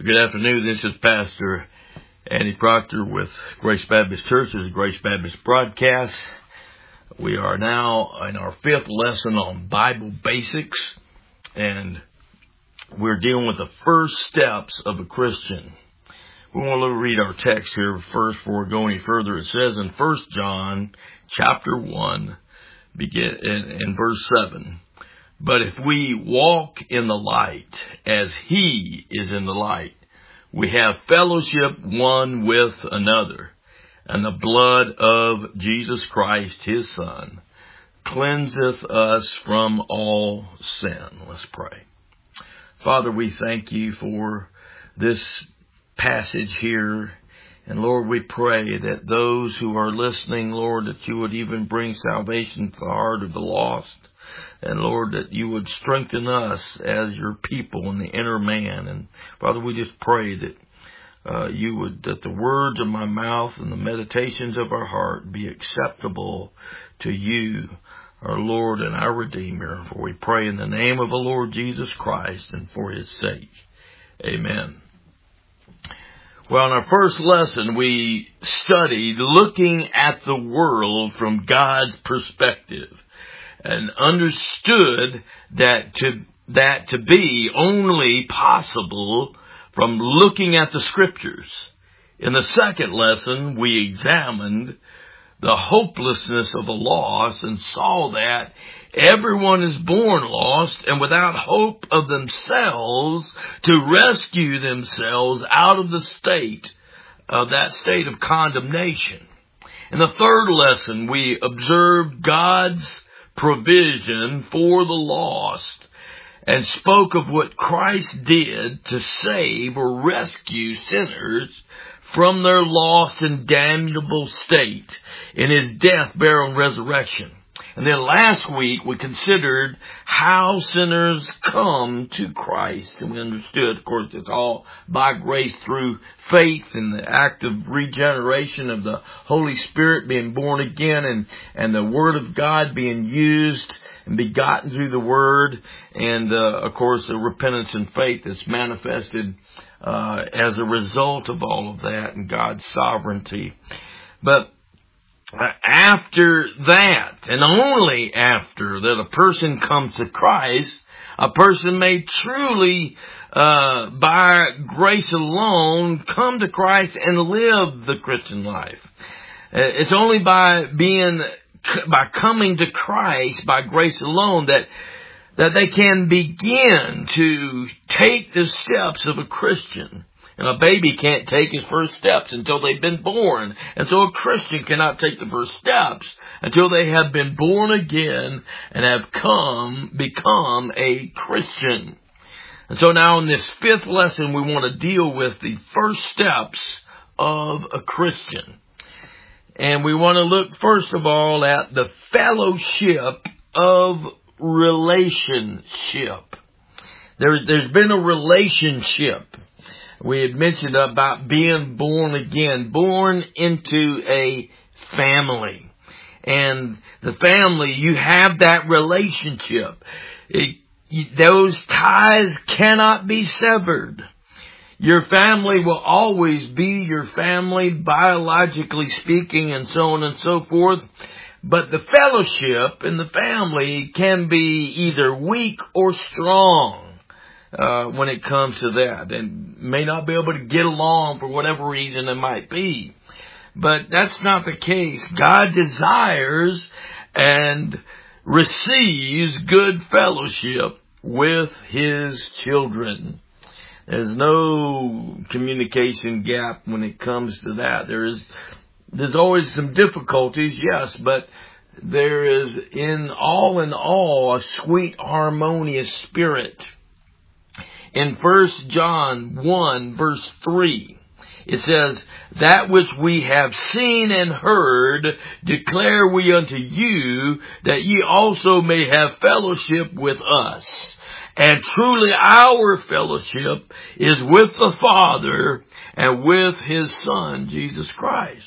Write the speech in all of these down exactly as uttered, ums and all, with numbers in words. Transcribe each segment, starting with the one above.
Good afternoon. This is Pastor Andy Proctor with Grace Baptist Church. This is Grace Baptist Broadcast. We are now in our fifth lesson on Bible basics, and we're dealing with the first steps of a Christian. We want to read our text here first before we go any further. It says in First John chapter one, begin in, in verse seven. But if we walk in the light as He is in the light, we have fellowship one with another, and the blood of Jesus Christ, His Son, cleanseth us from all sin. Let's pray. Father, we thank You for this passage here. And Lord, we pray that those who are listening, Lord, that You would even bring salvation to the heart of the lost. And Lord, that You would strengthen us as Your people in the inner man. And Father, we just pray that uh, You would, that the words of my mouth and the meditations of our heart be acceptable to You, our Lord and our Redeemer. For we pray in the name of the Lord Jesus Christ and for His sake. Amen. Well, in our first lesson, we studied looking at the world from God's perspective, and understood that to that to be only possible from looking at the Scriptures. In the second lesson, we examined the hopelessness of the lost and saw that everyone is born lost and without hope of themselves to rescue themselves out of the state of that state of condemnation. In the third lesson, we observed God's provision for the lost and spoke of what Christ did to save or rescue sinners from their lost and damnable state in His death, burial, and resurrection. And then last week we considered how sinners come to Christ. And we understood, of course, it's all by grace through faith and the act of regeneration of the Holy Spirit being born again, and, and the Word of God being used and begotten through the Word. And, uh, of course, the repentance and faith that's manifested uh, as a result of all of that and God's sovereignty. But after that, and only after that a person comes to Christ, a person may truly, uh, by grace alone, come to Christ and live the Christian life. It's only by being, by coming to Christ by grace alone that that they can begin to take the steps of a Christian. And a baby can't take his first steps until they've been born. And so a Christian cannot take the first steps until they have been born again and have come, become a Christian. And so now in this fifth lesson, we want to deal with the first steps of a Christian. And we want to look first of all at the fellowship of relationship. There, there's been a relationship. We had mentioned about being born again, born into a family. And the family, you have that relationship. It, those ties cannot be severed. Your family will always be your family, biologically speaking, and so on and so forth. But the fellowship in the family can be either weak or strong. Uh, when it comes to that, and may not be able to get along for whatever reason it might be. But that's not the case. God desires and receives good fellowship with His children. There's no communication gap when it comes to that. There is, there's always some difficulties, yes, but there is in all in all a sweet, harmonious spirit. In First John one, verse three, it says, that which we have seen and heard declare we unto you, that ye also may have fellowship with us. And truly our fellowship is with the Father and with His Son, Jesus Christ.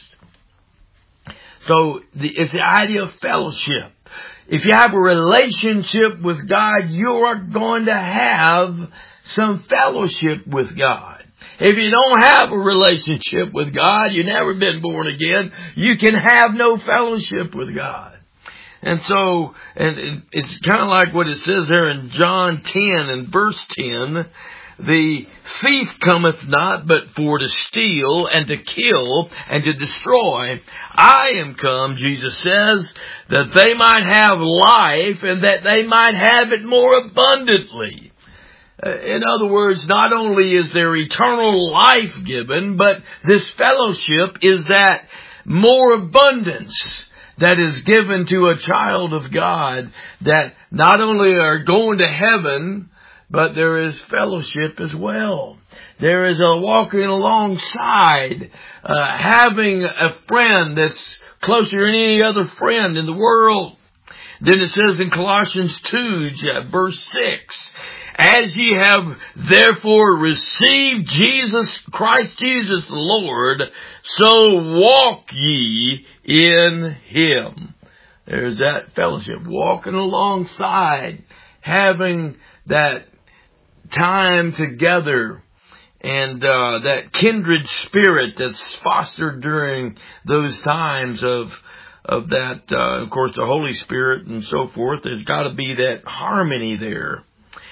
So the, it's the idea of fellowship. If you have a relationship with God, you are going to have some fellowship with God. If you don't have a relationship with God, you've never been born again, you can have no fellowship with God. And so, and it's kind of like what it says there in John ten and verse ten, the thief cometh not but for to steal and to kill and to destroy. I am come, Jesus says, that they might have life and that they might have it more abundantly. In other words, not only is there eternal life given, but this fellowship is that more abundance that is given to a child of God, that not only are going to heaven, but there is fellowship as well. There is a walking alongside, uh, having a friend that's closer than any other friend in the world. Then it says in Colossians two, verse six, as ye have therefore received Jesus, Christ Jesus the Lord, so walk ye in Him. There's that fellowship, walking alongside, having that time together, and uh, that kindred spirit that's fostered during those times of of that, uh, of course, the Holy Spirit and so forth. There's got to be that harmony there.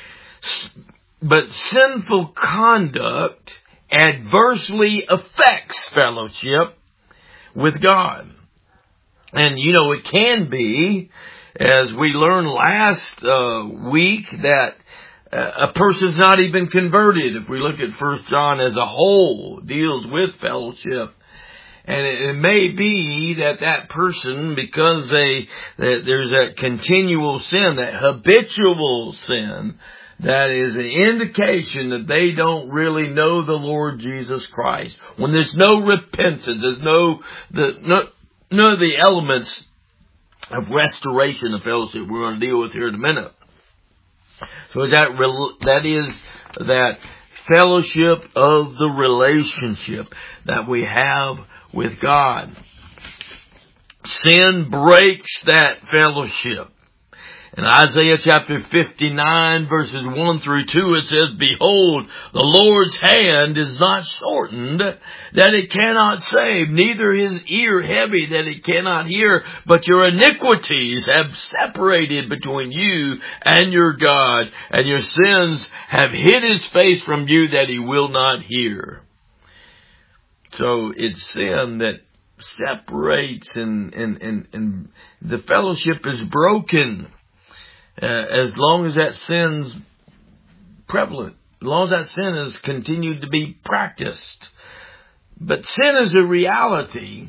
But sinful conduct adversely affects fellowship with God. And, you know, it can be, as we learned last uh, week, that uh, a person's not even converted. If we look at First John as a whole, deals with fellowship. And it, it may be that that person, because they that there's that continual sin, that habitual sin, that is an indication that they don't really know the Lord Jesus Christ. When there's no repentance, there's no the no, none of the elements of restoration of fellowship we're going to deal with here in a minute. So that that is that fellowship of the relationship that we have with God. Sin breaks that fellowship. In Isaiah chapter fifty-nine, verses one through two, it says, behold, the Lord's hand is not shortened, that it cannot save, neither his ear heavy, that it cannot hear, but your iniquities have separated between you and your God, and your sins have hid his face from you, that he will not hear. So it's sin that separates, and, and, and, and the fellowship is broken. Uh, as long as that sin's prevalent, as long as that sin has continued to be practiced. But sin is a reality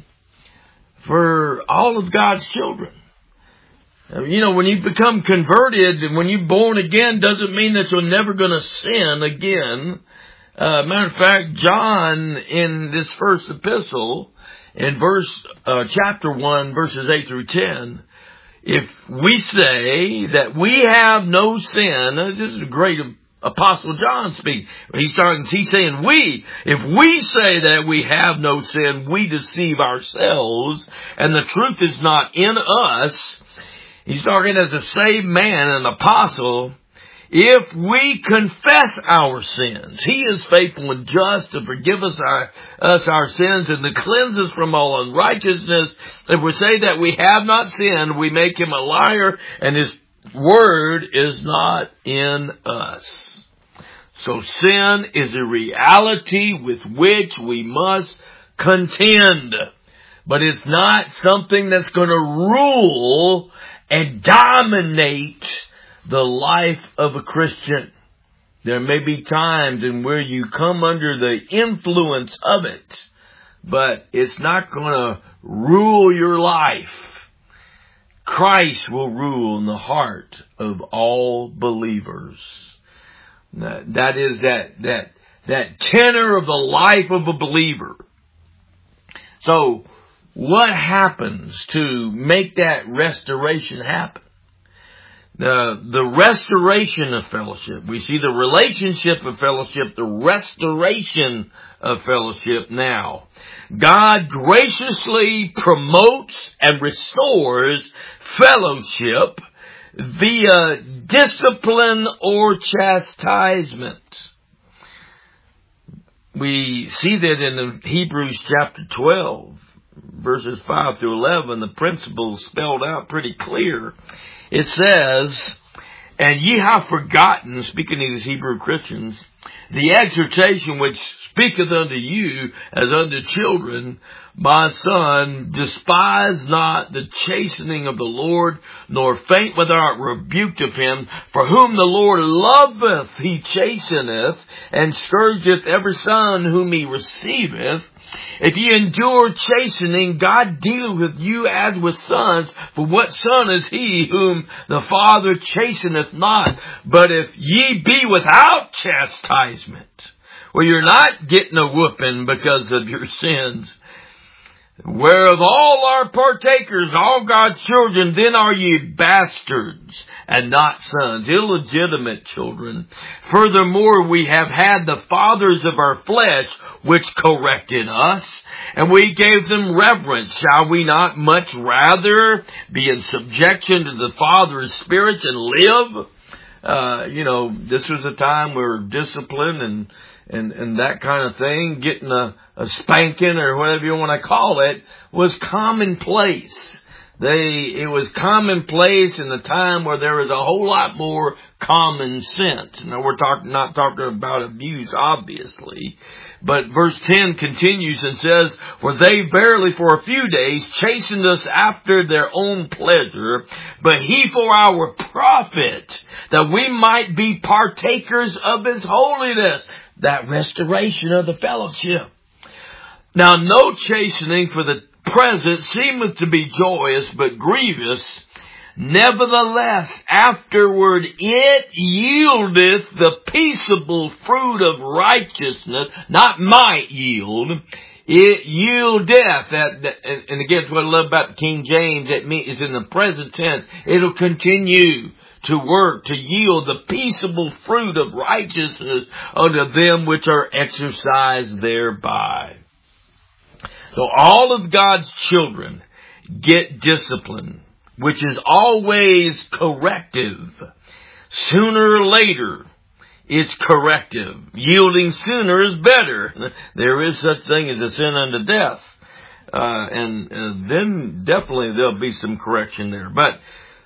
for all of God's children. Uh, you know, when you become converted and when you're born again, doesn't mean that you're never going to sin again. Uh, matter of fact, John, in this first epistle, in verse uh, chapter one, verses eight through ten, if we say that we have no sin, this is a great Apostle John speaking. He's starting, he's saying we. If we say that we have no sin, we deceive ourselves, and the truth is not in us. He's talking as a saved man, an apostle. If we confess our sins, he is faithful and just to forgive us our, us our sins and to cleanse us from all unrighteousness. If we say that we have not sinned, we make him a liar, and his word is not in us. So sin is a reality with which we must contend. But it's not something that's going to rule and dominate the life of a Christian. There may be times in where you come under the influence of it, but it's not going to rule your life. Christ will rule in the heart of all believers. That is that, that, that tenor of the life of a believer. So, what happens to make that restoration happen? The, the restoration of fellowship. We see the relationship of fellowship, the restoration of fellowship now. God graciously promotes and restores fellowship via discipline or chastisement. we see that in Hebrews chapter twelve, verses five through eleven, the principle is spelled out pretty clear. It says, "And ye have forgotten," speaking to these Hebrew Christians, "the exhortation which speaketh unto you as unto children, my son, despise not the chastening of the Lord, nor faint without rebuke of him. For whom the Lord loveth, he chasteneth, and scourgeth every son whom he receiveth. If ye endure chastening, God dealeth with you as with sons. For what son is he whom the Father chasteneth not? But if ye be without chastisement," well, you're not getting a whooping because of your sins, "whereof all are partakers, all God's children, then are ye bastards, and not sons," illegitimate children. "Furthermore, we have had the fathers of our flesh, which corrected us, and we gave them reverence. Shall we not much rather be in subjection to the Father of spirits and live?" Uh, you know, this was a time where discipline and and, and that kind of thing, getting a, a spanking or whatever you want to call it, was commonplace. They, it was commonplace in the time where there was a whole lot more common sense. Now, we're talking, not talking about abuse, obviously. But verse ten continues and says, "For they verily for a few days chastened us after their own pleasure, but he for our profit, that we might be partakers of his holiness," that restoration of the fellowship. "Now no chastening for the present seemeth to be joyous, but grievous. Nevertheless, afterward it yieldeth the peaceable fruit of righteousness," not might yield. It yieldeth. That, and again, what I love about the King James, it is in the present tense. It'll continue to work, to yield the peaceable fruit of righteousness unto them which are exercised thereby. So all of God's children get discipline, which is always corrective. Sooner or later, it's corrective. Yielding sooner is better. There is such thing as a sin unto death. Uh, and, and then definitely there'll be some correction there. But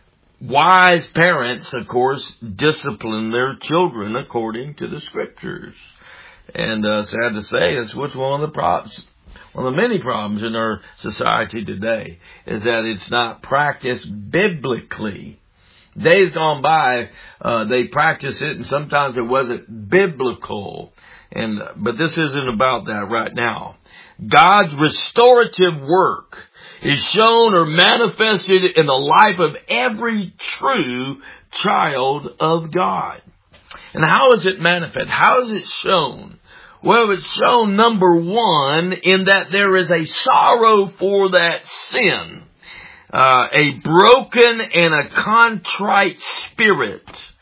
wise parents, of course, discipline their children according to the Scriptures. And uh, sad to say, it's what's one of the problems. One of the many problems in our society today is that it's not practiced biblically. Days gone by, uh, they practiced it, and sometimes it wasn't biblical. And but this isn't about that right now. God's restorative work is shown or manifested in the life of every true child of God. And how is it manifested? How is it shown? Well, it's shown, number one, in that there is a sorrow for that sin. Uh, a broken and a contrite spirit.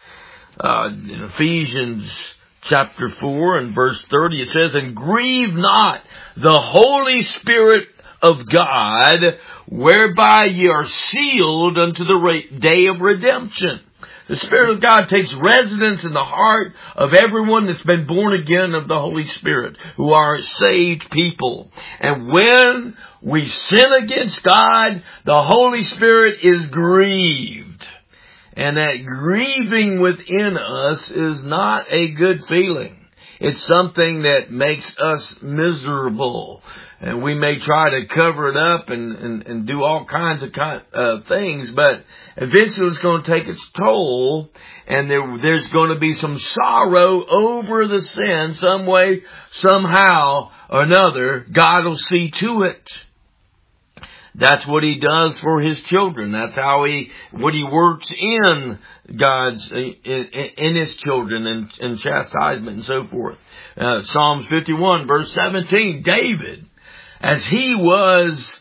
Uh, in Ephesians chapter four and verse thirty, it says, "And grieve not the Holy Spirit of God, whereby ye are sealed unto the day of redemption." The Spirit of God takes residence in the heart of everyone that's been born again of the Holy Spirit, who are saved people. And when we sin against God, the Holy Spirit is grieved. And that grieving within us is not a good feeling. It's something that makes us miserable. And we may try to cover it up and, and, and do all kinds of kind, uh, things, but eventually it's going to take its toll, and there, there's going to be some sorrow over the sin some way, somehow or another. God will see to it. That's what He does for His children. That's how He, what He works in God's, in, in His children, and, and chastisement and so forth. Uh, Psalms fifty-one verse seventeen, David, as he was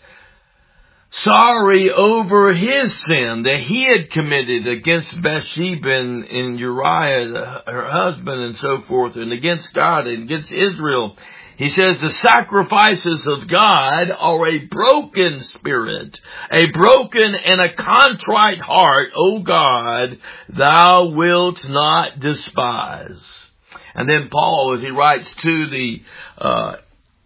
sorry over his sin that he had committed against Bathsheba and, and Uriah, her husband, and so forth, and against God and against Israel, he says, "The sacrifices of God are a broken spirit, a broken and a contrite heart, O God, thou wilt not despise." And then Paul, as he writes to the uh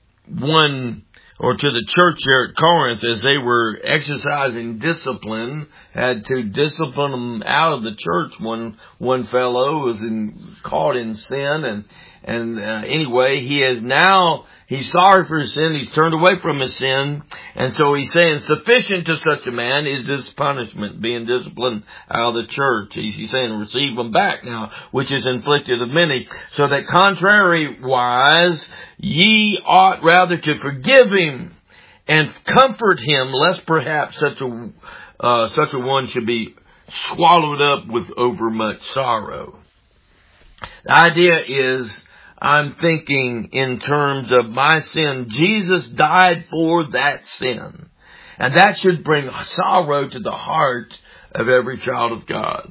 one or to the church there at Corinth, as they were exercising discipline, had to discipline them out of the church. One one fellow was in, caught in sin, and and uh, anyway, he is now he's sorry for his sin. He's turned away from his sin, and so he's saying, sufficient to such a man is this punishment, being disciplined out of the church. He's, he's saying, receive them back now, which is inflicted of many. So that contrariwise, ye ought rather to forgive him and comfort him, lest perhaps such a uh, such a one should be swallowed up with overmuch sorrow. The idea is, I'm thinking in terms of my sin. Jesus died for that sin. And that should bring sorrow to the heart of every child of God.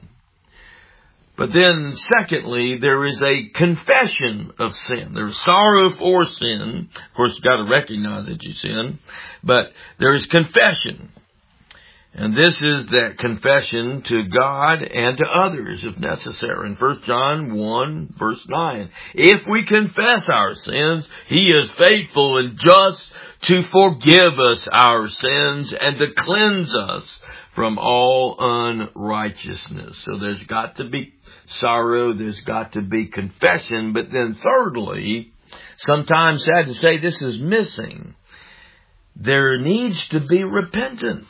But then, secondly, there is a confession of sin. There's sorrow for sin. Of course, you've got to recognize that you sin. But there is confession. And this is that confession to God and to others, if necessary. In First John one, verse nine, if we confess our sins, He is faithful and just to forgive us our sins and to cleanse us from all unrighteousness. So there's got to be sorrow, there's got to be confession. But then thirdly, sometimes sad to say this is missing, there needs to be repentance.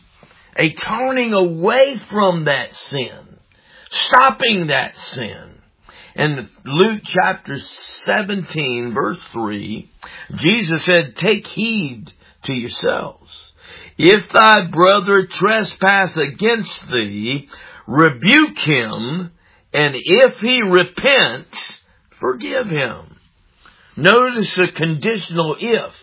A turning away from that sin. Stopping that sin. In Luke chapter seventeen, verse three, Jesus said, take heed to yourselves. If thy brother trespass against thee, rebuke him, and if he repent, forgive him. Notice the conditional if.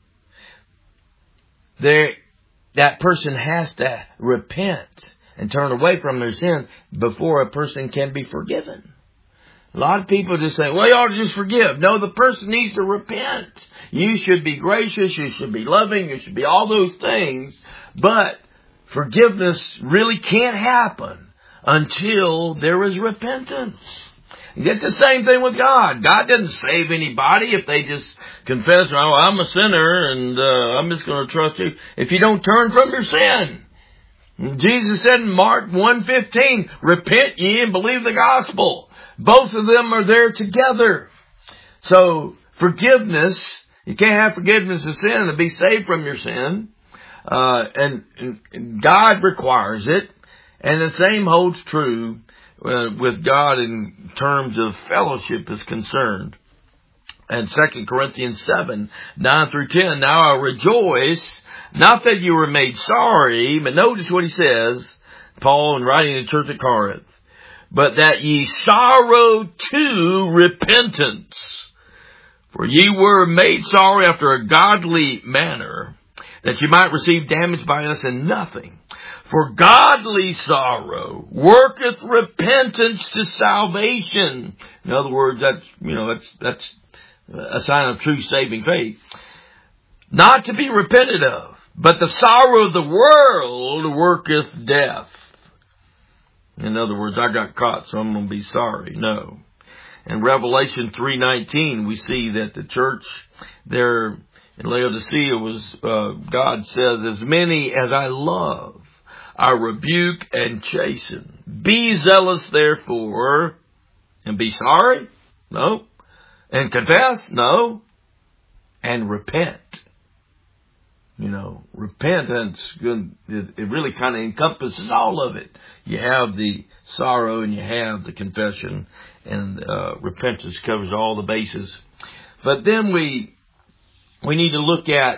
There That person has to repent and turn away from their sin before a person can be forgiven. A lot of people just say, well, you ought to just forgive. No, the person needs to repent. You should be gracious. You should be loving. You should be all those things. But forgiveness really can't happen until there is repentance. It's the same thing with God. God doesn't save anybody if they just confess, oh, I'm a sinner and uh, I'm just going to trust you. If you don't turn from your sin. Jesus said in Mark one fifteen, repent ye and believe the gospel. Both of them are there together. So forgiveness, you can't have forgiveness of sin to be saved from your sin. Uh, and, and God requires it. And the same holds true Uh, with God in terms of fellowship is concerned. And Second Corinthians seven, nine through ten, now I rejoice, not that you were made sorry, but notice what he says, Paul in writing to the church at Corinth, but that ye sorrow to repentance. For ye were made sorry after a godly manner, that you might receive damage by us in nothing. For godly sorrow worketh repentance to salvation. In other words, that's, you know, that's, that's a sign of true saving faith. Not to be repented of, but the sorrow of the world worketh death. In other words, I got caught, so I'm going to be sorry. No. In Revelation three nineteen, we see that the church there in Laodicea was, uh, God says, as many as I love, I rebuke and chasten. Be zealous, therefore, and be sorry? No. And confess? No. And repent. You know, repentance, it really kind of encompasses all of it. You have the sorrow and you have the confession, and uh, repentance covers all the bases. But then we we need to look at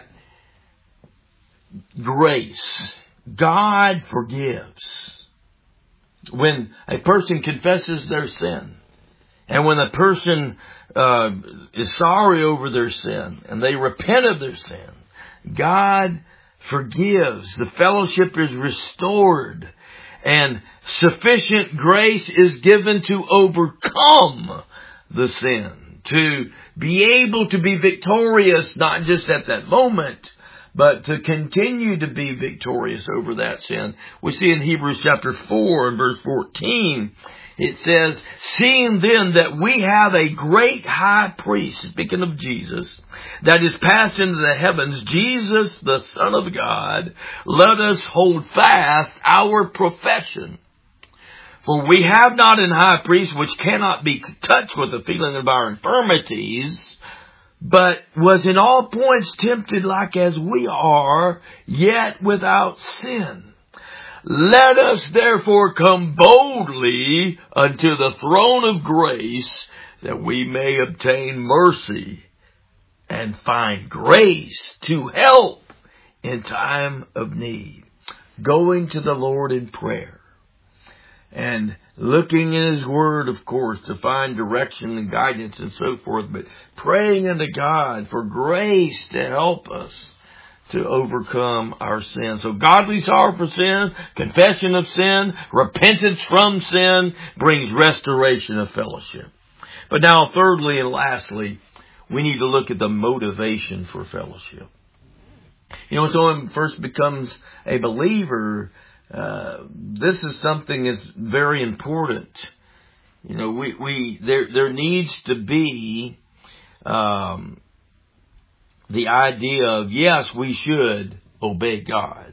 grace. God forgives. When a person confesses their sin, and when a person uh, is sorry over their sin, and they repent of their sin, God forgives. The fellowship is restored, and sufficient grace is given to overcome the sin, to be able to be victorious, not just at that moment, but to continue to be victorious over that sin. We see in Hebrews chapter four and verse fourteen, it says, seeing then that we have a great high priest, speaking of Jesus, that is passed into the heavens, Jesus, the Son of God, let us hold fast our profession. For we have not an high priest which cannot be touched with the feeling of our infirmities, but was in all points tempted like as we are, yet without sin. Let us therefore come boldly unto the throne of grace, that we may obtain mercy and find grace to help in time of need. Going to the Lord in prayer and looking in His Word, of course, to find direction and guidance and so forth, but praying unto God for grace to help us to overcome our sin. So godly sorrow for sin, confession of sin, repentance from sin brings restoration of fellowship. But now, thirdly and lastly, we need to look at the motivation for fellowship. You know, so when one first becomes a believer, uh, this is something that's very important. You know, we, we there there needs to be um the idea of, yes, we should obey God.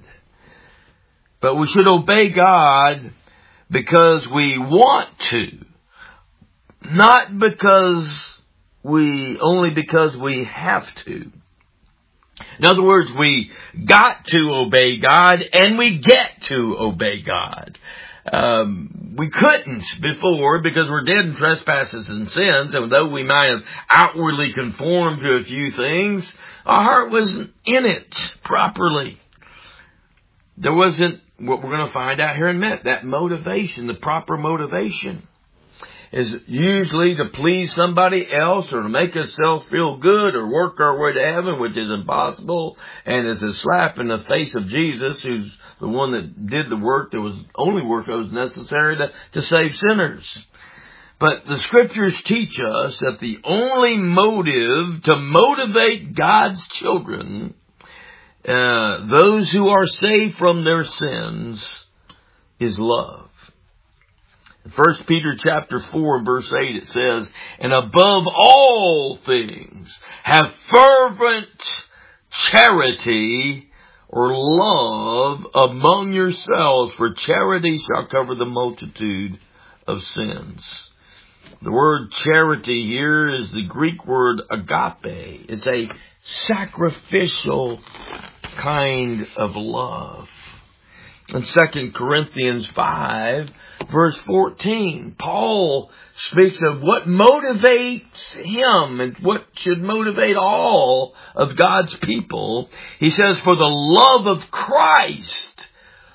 But we should obey God because we want to. Not because we, only because we have to. In other words, we got to obey God and we get to obey God. Um, we couldn't before because we're dead in trespasses and sins, and though we might have outwardly conformed to a few things, our heart wasn't in it properly. There wasn't what we're going to find out here in a minute, that motivation, the proper motivation is usually to please somebody else or to make ourselves feel good or work our way to heaven, which is impossible, and is a slap in the face of Jesus, who's the one that did the work that was only work that was necessary to, to save sinners. But the Scriptures teach us that the only motive to motivate God's children, uh, those who are saved from their sins, is love. In First Peter chapter four and verse eight it says, and above all things have fervent charity or love among yourselves, for charity shall cover the multitude of sins. The word charity here is the Greek word agape. It's a sacrificial kind of love. In Second Corinthians five, verse fourteen, Paul speaks of what motivates him and what should motivate all of God's people. He says, for the love of Christ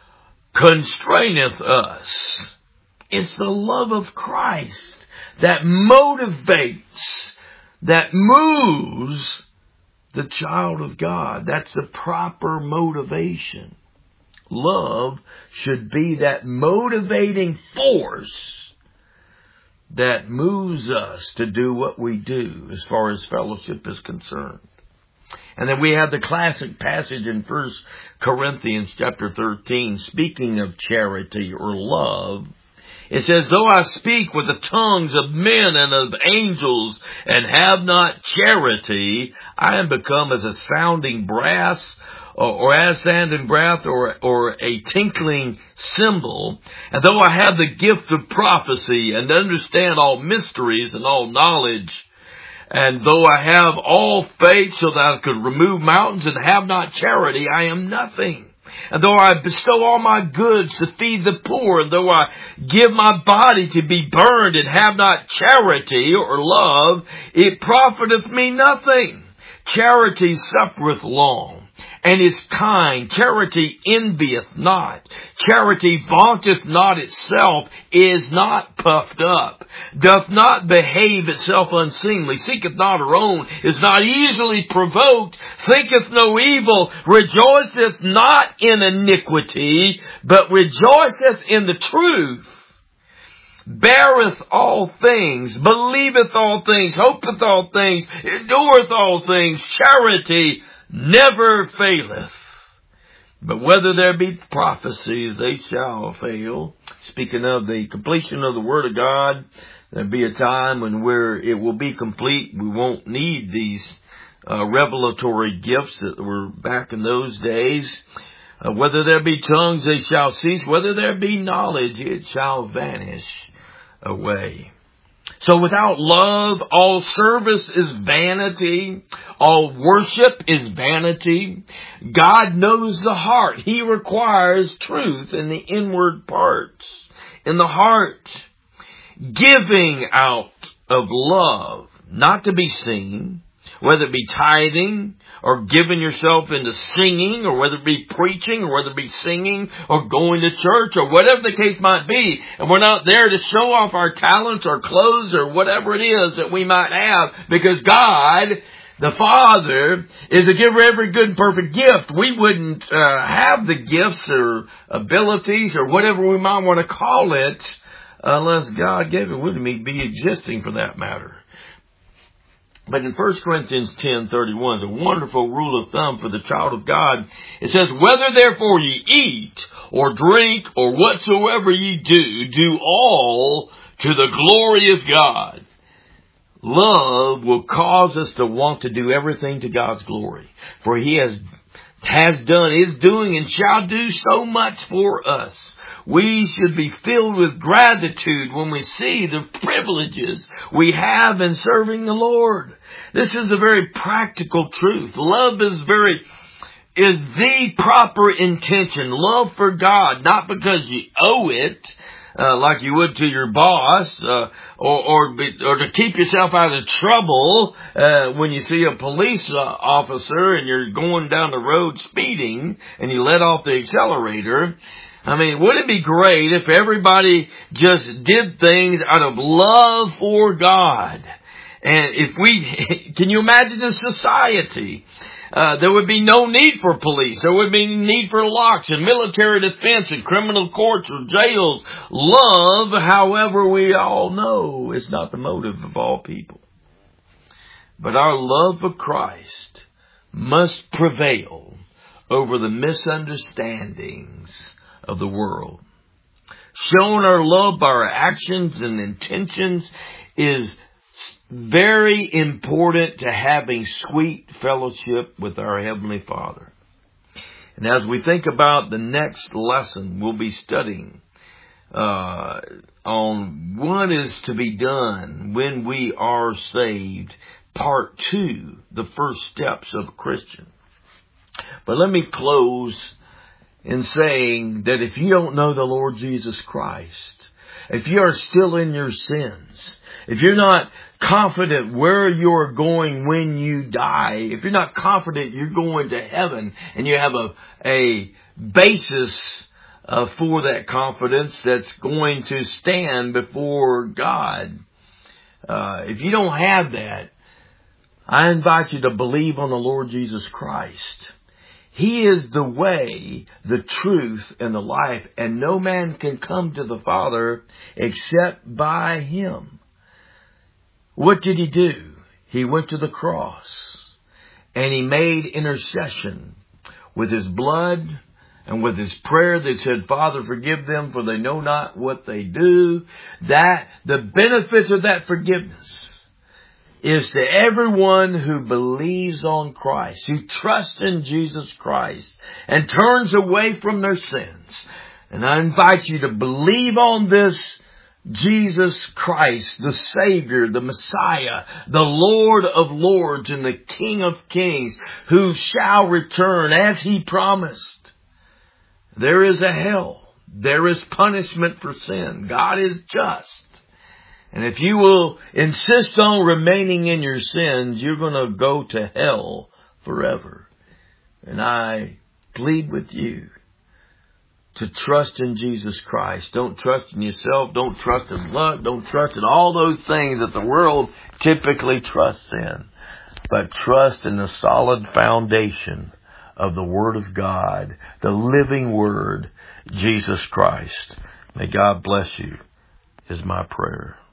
constraineth us. It's the love of Christ that motivates, that moves the child of God. That's the proper motivation. Love should be that motivating force that moves us to do what we do as far as fellowship is concerned. And then we have the classic passage in First Corinthians chapter thirteen, speaking of charity or love. It says, though I speak with the tongues of men and of angels and have not charity, I am become as a sounding brass, or as sand and brass, or, or a tinkling cymbal. And though I have the gift of prophecy and understand all mysteries and all knowledge, and though I have all faith so that I could remove mountains and have not charity, I am nothing. And though I bestow all my goods to feed the poor, and though I give my body to be burned and have not charity or love, it profiteth me nothing. Charity suffereth long, and is kind. Charity envieth not. Charity vaunteth not itself, is not puffed up, doth not behave itself unseemly, seeketh not her own, is not easily provoked, thinketh no evil, rejoiceth not in iniquity, but rejoiceth in the truth, beareth all things, believeth all things, hopeth all things, endureth all things. Charity never faileth. But whether there be prophecies, they shall fail. Speaking of the completion of the Word of God, there'll be a time when where it will be complete. We won't need these uh, revelatory gifts that were back in those days. Uh, whether there be tongues, they shall cease. Whether there be knowledge, it shall vanish away. So without love, all service is vanity. All worship is vanity. God knows the heart. He requires truth in the inward parts. In the heart, giving out of love, not to be seen, whether it be tithing or giving yourself into singing, or whether it be preaching, or whether it be singing or going to church, or whatever the case might be. And we're not there to show off our talents or clothes or whatever it is that we might have, because God, the Father, is a giver of every good and perfect gift. We wouldn't uh, have the gifts or abilities or whatever we might want to call it unless God gave it. Wouldn't be existing for that matter. But in First Corinthians ten thirty-one, the wonderful rule of thumb for the child of God, it says, whether therefore ye eat or drink or whatsoever ye do, do all to the glory of God. Love will cause us to want to do everything to God's glory. For He has, has done, is doing, and shall do so much for us. We should be filled with gratitude when we see the privileges we have in serving the Lord. This is a very practical truth. Love is very, is the proper intention. Love for God, not because you owe it, uh, like you would to your boss, uh, or, or, be, or to keep yourself out of trouble, uh, when you see a police uh, officer and you're going down the road speeding and you let off the accelerator. I mean, wouldn't it be great if everybody just did things out of love for God? And if we, can you imagine a society? Uh, there would be no need for police. There would be no need for locks and military defense and criminal courts or jails. Love, however, we all know is not the motive of all people. But our love for Christ must prevail over the misunderstandings of the world. Showing our love by our actions and intentions is very important to having sweet fellowship with our Heavenly Father. And as we think about the next lesson, we'll be studying uh, on what is to be done when we are saved. Part two, the first steps of a Christian. But let me close in saying that if you don't know the Lord Jesus Christ, if you are still in your sins, if you're not confident where you're going when you die, if you're not confident you're going to heaven, and you have a, a basis uh, for that confidence that's going to stand before God, uh, if you don't have that, I invite you to believe on the Lord Jesus Christ. He is the way, the truth, and the life, and no man can come to the Father except by Him. What did He do? He went to the cross, and He made intercession with His blood and with His prayer that said, Father, forgive them, for they know not what they do. That, the benefits of that forgiveness is to everyone who believes on Christ, who trusts in Jesus Christ and turns away from their sins. And I invite you to believe on this Jesus Christ, the Savior, the Messiah, the Lord of Lords and the King of Kings, who shall return as He promised. There is a hell. There is punishment for sin. God is just. And if you will insist on remaining in your sins, you're going to go to hell forever. And I plead with you to trust in Jesus Christ. Don't trust in yourself. Don't trust in luck. Don't trust in all those things that the world typically trusts in. But trust in the solid foundation of the Word of God, the living Word, Jesus Christ. May God bless you, is my prayer.